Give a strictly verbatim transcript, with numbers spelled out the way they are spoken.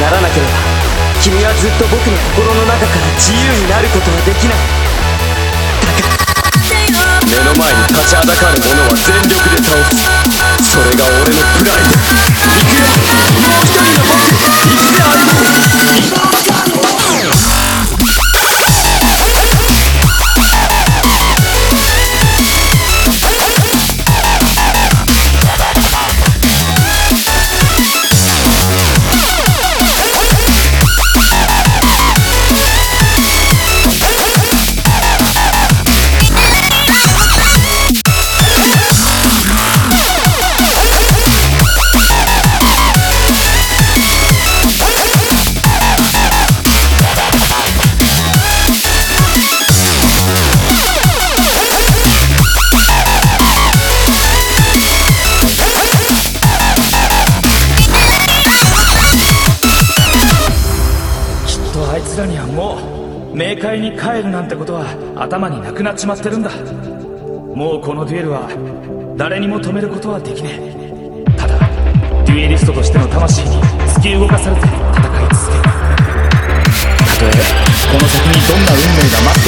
ならなければ君はずっと僕の心の中から自由になることはできない。だから目の前に立ちはだかる者は全力で倒す。それが俺のプライド。行くよ、もう一人の僕、行くである。 あいつらにはもう冥界に帰るなんてことは頭になくなっちまってるんだ。もうこのデュエルは誰にも止めることはできねえ。ただデュエリストとしての魂に突き動かされて戦い続ける。たとえこの先にどんな運命が待って